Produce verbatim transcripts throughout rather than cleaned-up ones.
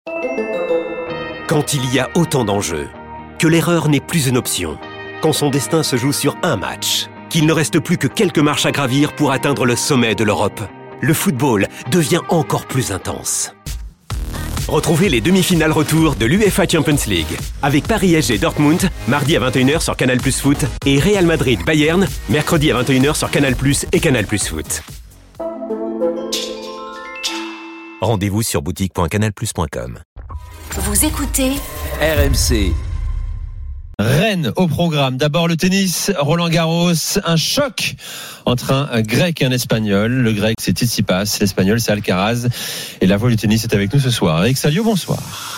Quand il y a autant d'enjeux, que l'erreur n'est plus une option, quand son destin se joue sur un match, qu'il ne reste plus que quelques marches à gravir pour atteindre le sommet de l'Europe, le football devient encore plus intense. Retrouvez les demi-finales retour de l'UEFA Champions League avec Paris S G Dortmund, mardi à vingt et une heures sur Canal Plus Foot et Real Madrid Bayern, mercredi à vingt et une heures sur Canal Plus et Canal Plus Foot. Rendez-vous sur boutique point canal plus point com. Vous écoutez R M C. Rennes au programme. D'abord le tennis, Roland Garros, un choc entre un grec et un espagnol. Le grec c'est Tsitsipas, l'espagnol c'est Alcaraz. Et la voix du tennis est avec nous ce soir. Eric Salio, bonsoir.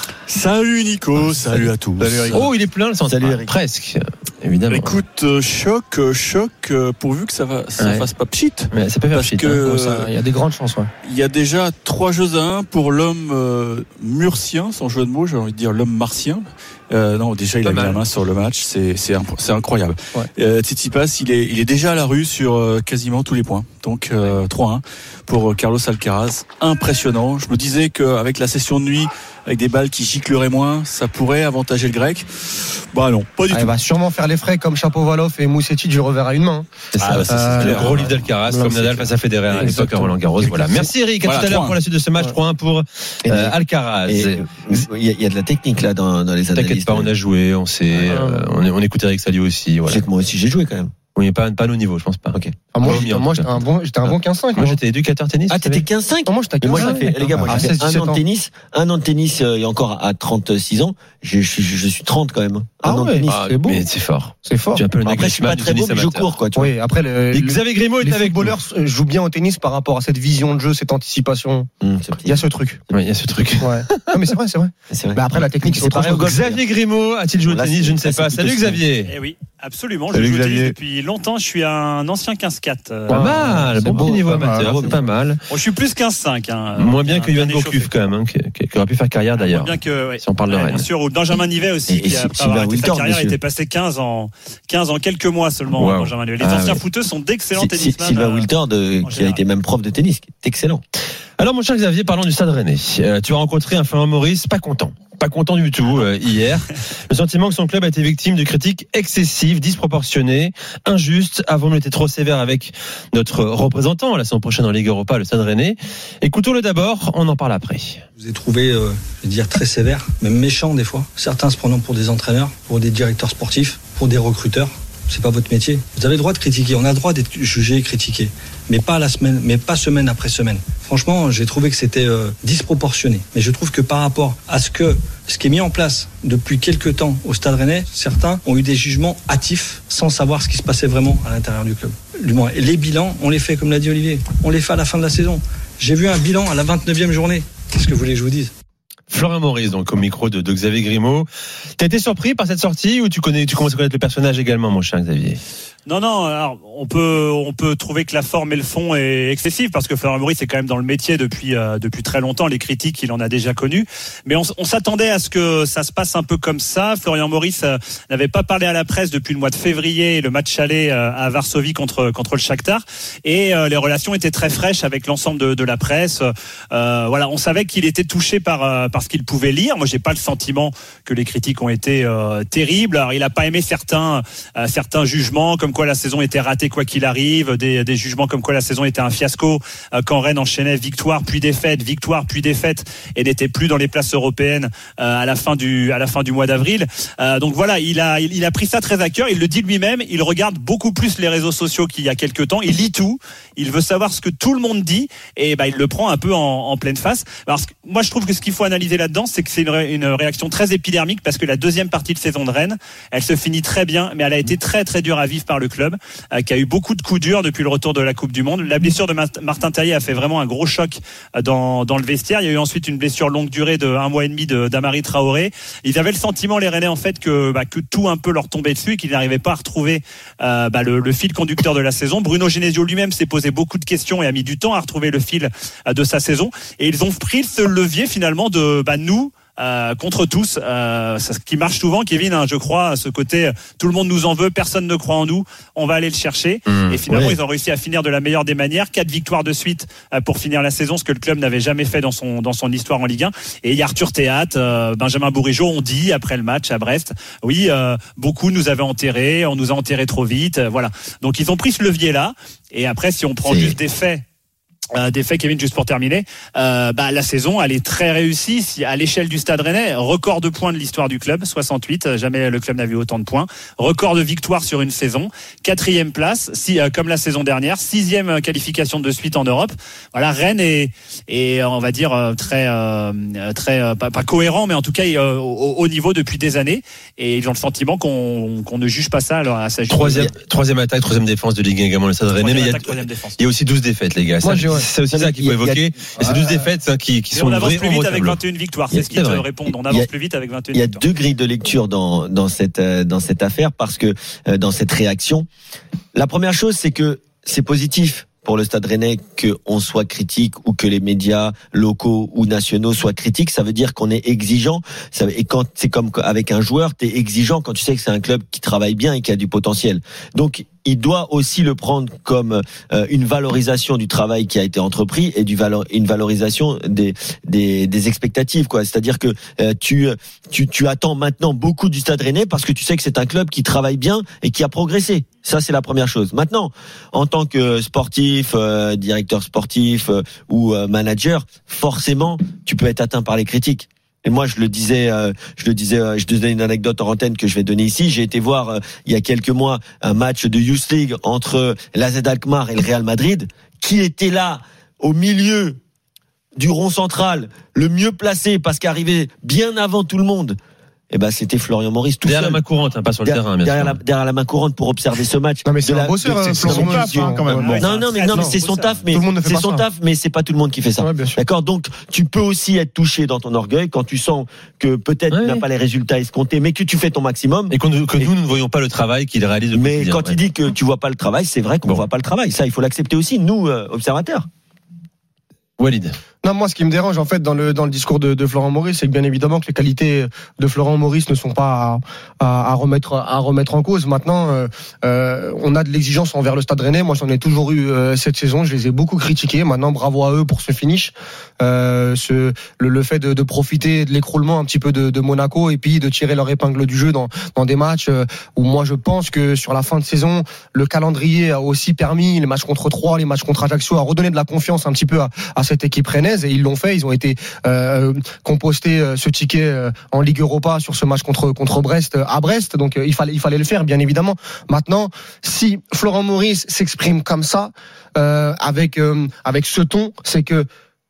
Salut Nico, ah, salut, salut à tous. Salut Eric. Oh, il est plein le centre. Salut Eric. Presque, évidemment. Écoute, euh, choc, euh, choc, euh, pourvu que ça va, ça ouais. fasse pas pchit. Ouais, ça peut faire pchit. Il hein. euh, y a des grandes chances. Ouais. Il y a déjà trois jeux à un pour l'homme euh, murcien, sans jeu de mots, j'ai envie de dire l'homme martien. Euh, non, déjà il pas a mal. mis la main sur le match, c'est c'est, c'est incroyable. Ouais. Euh, Tsitsipas, il est il est déjà à la rue sur euh, quasiment tous les points. Donc euh, trois un pour Carlos Alcaraz, impressionnant. Je me disais qu'avec la session de nuit, avec des balles qui gicleraient moins, ça pourrait avantager le grec. Bah non, pas du ah, tout. Il va sûrement faire les frais comme Shapovalov et Mousseti du revers à une main. C'est ça, ah, bah, c'est, euh, c'est le gros livre d'Alcaraz, non, comme Nadal face à Federer à l'époque à Roland Garros. Voilà. Merci Eric, à voilà, tout à l'heure pour la suite de ce match. Ouais. trois un pour euh, Alcaraz. Il y, y a de la technique là dans, dans les analyses. T'inquiète pas, on a joué, on sait, ah, euh, on, on écoute Eric Salio aussi. Voilà. Moi aussi j'ai joué quand même. Oui, pas, pas à nos niveaux, je pense pas. Ok. Ah, moi, j'étais, moi j'étais un bon, j'étais un bon quinze cinq. Moi, j'étais éducateur tennis. Ah, t'étais quinze cinq? Moi, j'étais quinze cinq. Moi, j'ai fait, les gars, moi, j'ai fait un an de tennis, un an de tennis, euh, et encore à trente-six ans. Je, je, je suis trente quand même. Un ah an ouais. de tennis. Ah, c'est beau. Mais c'est fort. C'est fort. Tu es un peu le après, je suis pas très beau, mais je cours, quoi. Tu oui, après, le, le, Xavier Grimaud est les avec footballeurs nous. jouent bien au tennis par rapport à cette vision de jeu, cette anticipation. Mmh, il y a ce truc. Oui, il y a ce truc. Ouais. Non, mais c'est vrai, c'est vrai. C'est vrai. Mais après, la technique, c'est autre chose. Xavier Grimaud a-t-il joué au tennis? Je ne sais pas. Salut Xavier. Eh oui, absolument. Je joue au tennis depuis longtemps. Je suis un ancien quinze quatre. Pas mal. Bon petit niveau amateur. C'est pas mal. Je suis plus quinze cinq. Moins bien que Yoann Gourcuff quand même, qui aurait pi faire carrière d'ailleurs. Moins bien que, si on parle de Rennes. Bien sûr, ou Benjamin Nivet aussi, qui a arrêté sa carrière, était passé quinze en quelques mois seulement. Benjamin Nivet. Les anciens footeux sont d'excellents tennisman. Sylvain Wiltord, qui a été même prof de tennis, qui est excellent. Alors mon cher Xavier, parlons du Stade Rennais. Euh, tu as rencontré un Florent Maurice pas content. Pas content du tout euh, hier. Le sentiment que son club a été victime de critiques excessives, disproportionnées, injustes. Avons-nous été trop sévères avec notre représentant la saison prochaine en Ligue Europa, le Stade Rennais? Écoutons-le d'abord, on en parle après. Je vous ai trouvé, euh, je vais dire, très sévère, même méchant des fois. Certains se prenant pour des entraîneurs, pour des directeurs sportifs, pour des recruteurs. C'est pas votre métier. Vous avez le droit de critiquer. On a le droit d'être jugé et critiqué. Mais pas à la semaine, mais pas semaine après semaine. Franchement, j'ai trouvé que c'était euh, disproportionné. Mais je trouve que par rapport à ce que, ce qui est mis en place depuis quelques temps au Stade Rennais, certains ont eu des jugements hâtifs sans savoir ce qui se passait vraiment à l'intérieur du club. Du moins, les bilans, on les fait, comme l'a dit Olivier. On les fait à la fin de la saison. J'ai vu un bilan à la vingt-neuvième journée. Qu'est-ce que vous voulez que je vous dise? Florent Maurice, donc au micro de, de Xavier Grimaud. T'as été surpris par cette sortie ou tu connais, tu commences à connaître le personnage également, mon cher Xavier? Non, non. Alors, on peut, on peut trouver que la forme et le fond est excessif parce que Florent Maurice est quand même dans le métier depuis euh, depuis très longtemps. Les critiques, il en a déjà connues. Mais on, on s'attendait à ce que ça se passe un peu comme ça. Florian Maurice euh, n'avait pas parlé à la presse depuis le mois de février, le match aller euh, à Varsovie contre contre le Shakhtar, et euh, les relations étaient très fraîches avec l'ensemble de, de la presse. Euh, voilà, on savait qu'il était touché par euh, par ce qu'il pouvait lire. Moi, j'ai pas le sentiment que les critiques ont été euh, terribles. Alors, il a pas aimé certains euh, certains jugements comme quoi la saison était ratée quoi qu'il arrive, des, des jugements comme quoi la saison était un fiasco euh, quand Rennes enchaînait victoire puis défaite, victoire puis défaite et n'était plus dans les places européennes euh, à la fin du à la fin du mois d'avril. Euh, donc voilà, il a il, il a pris ça très à cœur. Il le dit lui-même. Il regarde beaucoup plus les réseaux sociaux qu'il y a quelques temps. Il lit tout. Il veut savoir ce que tout le monde dit et bah il le prend un peu en, en pleine face. Parce que moi je trouve que ce qu'il faut analyser là-dedans, c'est que c'est une, ré, une réaction très épidermique parce que la deuxième partie de saison de Rennes, elle se finit très bien, mais elle a été très très dure à vivre par le club. Euh, qui a eu beaucoup de coups durs depuis le retour de la Coupe du Monde. La blessure de Martin Terrier a fait vraiment un gros choc dans, dans le vestiaire. Il y a eu ensuite une blessure longue durée de un mois et demi de, d'Amari Traoré. Ils avaient le sentiment, les Rennais, en fait, que, bah, que tout un peu leur tombait dessus et qu'ils n'arrivaient pas à retrouver euh, bah, le, le fil conducteur de la saison. Bruno Genesio lui-même s'est posé beaucoup de questions et a mis du temps à retrouver le fil euh, de sa saison. Et ils ont pris ce levier finalement de bah, nous, euh, contre tous. Euh, c'est ce qui marche souvent, Kevin, hein, je crois, ce côté tout le monde nous en veut, personne ne croit en nous, on va aller le chercher. Mmh, et finalement, oui. ils ont réussi à finir de la meilleure des manières. Quatre victoires de suite euh, pour finir la saison, ce que le club n'avait jamais fait dans son dans son histoire en Ligue un. Et il y a Arthur Théat, euh, Benjamin Bourigeaud, on dit après le match à Brest, oui, euh, beaucoup nous avaient enterrés, on nous a enterrés trop vite, euh, voilà. Donc ils ont pris ce levier-là. Et après, si on prend c'est... juste des faits. Euh, des faits, Kevin, juste pour terminer, euh, bah, la saison elle est très réussie. Si, à l'échelle du Stade Rennais, record de points de l'histoire du club, soixante-huit, jamais le club n'a vu autant de points, record de victoires sur une saison, quatrième place, si, euh, comme la saison dernière, sixième qualification de suite en Europe. Voilà, Rennes est, est on va dire euh, très euh, très euh, pas, pas cohérent, mais en tout cas euh, au, au niveau depuis des années, et ils ont le sentiment qu'on, qu'on ne juge pas ça alors à sa troisième troisième attaque, troisième défense de Ligue un également le Stade Rennais, mais il y, a, il y a aussi douze défaites, les gars. Moi, ça, c'est aussi ça qu'il faut évoquer. Et c'est douze défaites hein, qui, qui sont on avance plus vite avec vingt et une victoires. C'est ce qu'ils te répondent. On avance plus vite avec vingt et une victoires. Il y a deux grilles de lecture dans, dans cette, dans cette affaire parce que, dans cette réaction. La première chose, c'est que c'est positif pour le Stade Rennais qu'on soit critique ou que les médias locaux ou nationaux soient critiques. Ça veut dire qu'on est exigeant. Et quand c'est comme avec un joueur, t'es exigeant quand tu sais que c'est un club qui travaille bien et qui a du potentiel. Donc, il doit aussi le prendre comme euh, une valorisation du travail qui a été entrepris et du valor, une valorisation des des, des expectatives, quoi. C'est-à-dire que euh, tu tu tu attends maintenant beaucoup du Stade Rennais parce que tu sais que c'est un club qui travaille bien et qui a progressé. Ça, c'est la première chose. Maintenant, en tant que sportif, euh, directeur sportif euh, ou euh, manager, forcément, tu peux être atteint par les critiques. Et moi, je le disais, euh, je le disais, euh, je te donnais une anecdote en antenne que je vais donner ici. J'ai été voir euh, il y a quelques mois un match de Youth League entre l'A Z Alkmaar et le Real Madrid. Qui était là au milieu du rond central, le mieux placé parce qu'arrivait bien avant tout le monde? Eh ben, c'était Florian Maurice tout derrière seul. la main courante, hein, pas sur le derrière, terrain. Bien derrière, sûr. la, derrière la main courante pour observer ce match. Non mais c'est de un la, bosseur, de, hein, c'est Florian son taf, hein, quand même. Ouais, non, non, mais non, mais c'est son taf, mais c'est son taf, mais c'est pas tout le monde qui fait ça. Ouais, d'accord, donc tu peux aussi être touché dans ton orgueil quand tu sens que peut-être ouais. tu n'as pas les résultats escomptés, mais que tu fais ton maximum. Et que nous, que et nous, nous ne voyons pas le travail qu'il réalise. Mais quand ouais. il dit que tu vois pas le travail, c'est vrai qu'on ne bon. voit pas le travail. Ça, il faut l'accepter aussi, nous, euh, observateurs. Walid. Non, moi, ce qui me dérange, en fait, dans le, dans le discours de, de Florent Maurice, c'est que bien évidemment que les qualités de Florent Maurice ne sont pas à, à, à remettre, à remettre en cause. Maintenant, euh, euh, on a de l'exigence envers le Stade Rennais. Moi, j'en ai toujours eu euh, cette saison. Je les ai beaucoup critiqués. Maintenant, bravo à eux pour ce finish. Euh, ce, le, le fait de, de profiter de l'écroulement un petit peu de, de Monaco et puis de tirer leur épingle du jeu dans, dans des matchs euh, où moi, je pense que sur la fin de saison, le calendrier a aussi permis, les matchs contre Troyes, les matchs contre Ajaccio, à redonner de la confiance un petit peu à, à cette équipe rennaise. Et ils l'ont fait, ils ont été euh, compostés euh, ce ticket euh, en Ligue Europa sur ce match contre contre Brest euh, à Brest, donc euh, il fallait il fallait le faire bien évidemment. Maintenant, si Florent Maurice s'exprime comme ça euh, avec euh, avec ce ton, c'est que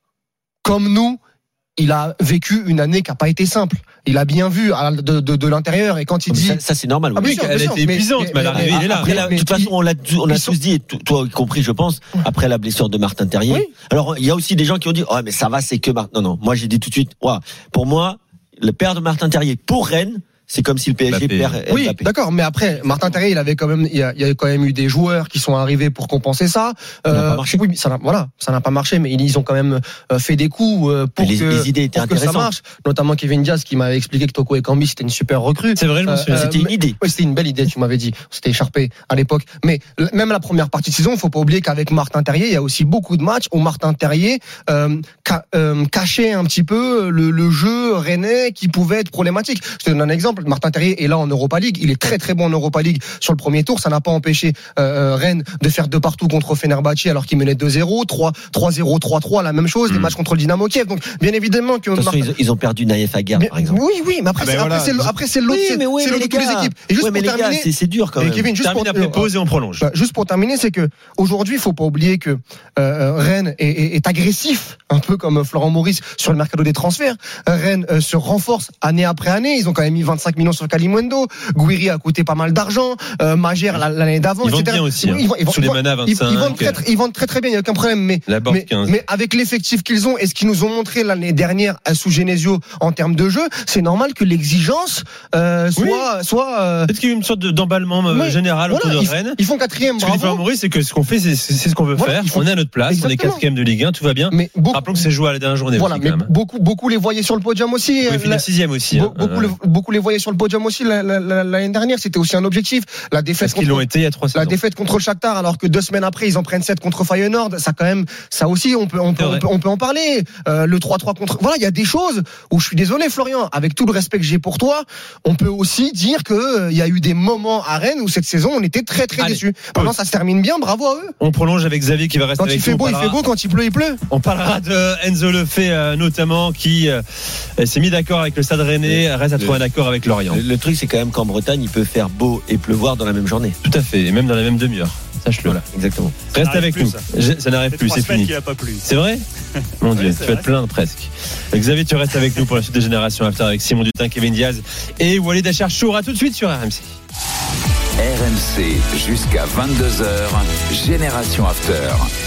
comme nous, il a vécu une année qui n'a pas été simple. Il a bien vu de, de, de l'intérieur. Et quand il dit... Ça, ça c'est normal. Ah oui, sûr, elle a été épuisante, mais, mais l'arrivée, il est là. Après, la, de toute façon, on l'a, on a tous dit, et toi y compris, je pense, après la blessure de Martin Terrier. Oui. Alors, il y a aussi des gens qui ont dit, oh, mais ça va, c'est que Martin. Non, non. Moi, j'ai dit tout de suite, ouais, pour moi, le père de Martin Terrier, pour Rennes, c'est comme si le P S G perd. Oui, d'accord, mais après Martin Terrier, il avait quand même, il y, a, il y a quand même eu des joueurs qui sont arrivés pour compenser ça. Ça euh, n'a pas marché. Oui, ça n'a, voilà, ça n'a pas marché, mais ils ont quand même fait des coups pour les, que, les idées étaient pour que ça marche. Notamment Kevin Diaz qui m'avait expliqué que Toko Ekambi c'était une super recrue. C'est vrai, je m'en souviens. Euh, c'était une idée. Oui, c'était une belle idée. Tu m'avais dit, c'était écharpé à l'époque. Mais même la première partie de saison, il faut pas oublier qu'avec Martin Terrier, il y a aussi beaucoup de matchs où Martin Terrier euh, ca, euh, cachait un petit peu le, le jeu rennais qui pouvait être problématique. Je te donne un exemple. Martin Terrier est là en Europa League, il est très très bon en Europa League sur le premier tour, ça n'a pas empêché euh, Rennes de faire deux partout contre Fenerbahçe alors qu'il menait deux zéro, trois zéro, trois trois, la même chose, mmh. des matchs contre le Dynamo Kiev. Donc bien évidemment que Martin... ils, ils ont perdu Naïef Aguerd par exemple. Oui oui, mais après, ah ben c'est, voilà. après, c'est, après c'est l'autre, oui, mais oui, c'est l'autre de toutes les équipes. Et juste ouais, mais pour les terminer, gars, c'est, c'est dur quand même. Kevin, juste termine pour, après pause et on prolonge. Bah, juste pour terminer, c'est que aujourd'hui, il faut pas oublier que euh, Rennes est, est, est agressif, un peu comme Florent Maurice sur le mercato des transferts. Rennes euh, se renforce année après année. Ils ont quand même mis vingt-cinq vingt-cinq millions sur Kalimundo. Gouiri a coûté pas mal d'argent. Euh, Magère l'année d'avant, ils vendent et cetera. bien aussi. Hein. Ils vendent, ils vendent, sous les manas vingt-cinq. Ils, ils, vendent très, très, ils vendent très très bien, il n'y a aucun problème. Mais, mais, mais avec l'effectif qu'ils ont et ce qu'ils nous ont montré l'année dernière sous Genesio en termes de jeu, c'est normal que l'exigence euh, soit, oui. soit. Euh... Peut-être qu'il y a une sorte d'emballement euh, général voilà, autour de ils, Rennes. Ils font quatrième. Ce que dit Florent Maurice, c'est que ce qu'on fait, c'est, c'est, c'est ce qu'on veut voilà, faire. Font... On est à notre place, exactement. On est quatrième de Ligue un, tout va bien. Mais beaucoup... Rappelons que c'est joué à la dernière journée. Voilà, aussi, mais beaucoup, beaucoup les voyaient sur le podium aussi. Oui, la sixième aussi. Hein. Beaucoup, euh... les, beaucoup les voyaient sur le podium aussi l'année dernière. C'était aussi un objectif. La défaite. Parce qu'ils l'ont été il y a trois saisons. La défaite contre le Shakhtar, alors que deux semaines après ils en prennent sept contre Feyenoord. Ça quand même, ça aussi on peut, on peut, on peut, on peut en parler. Euh, le trois trois contre. Voilà, il y a des choses où je suis désolé, Florian. Avec tout le respect que j'ai pour toi, on peut aussi dire que il euh, y a eu des moments à Rennes où cette saison on était très très déçus. Maintenant ça se termine bien, bravo à eux. On prolonge avec Xavier qui va rester quand avec nous. Quand il fait beau, il fait beau. Quand il pleut, il pleut. On parlera de Enzo Lefebvre euh, notamment qui euh, s'est mis d'accord avec le Stade Rennais, reste à trouver un accord avec Lorient. Le, le truc c'est quand même qu'en Bretagne il peut faire beau et pleuvoir dans la même journée. Tout à fait, et même dans la même demi-heure. Sache-le. Voilà, exactement. Reste avec plus, nous. Ça, ça n'arrive plus, c'est fini. C'est vrai. Mon Dieu, ouais, tu vas te plaindre presque. Xavier, tu restes avec nous pour la suite des Générations After avec Simon Dutin, Kevin Diaz et Walid Acharchour. À tout de suite sur R M C. R M C jusqu'à vingt-deux heures, Génération After.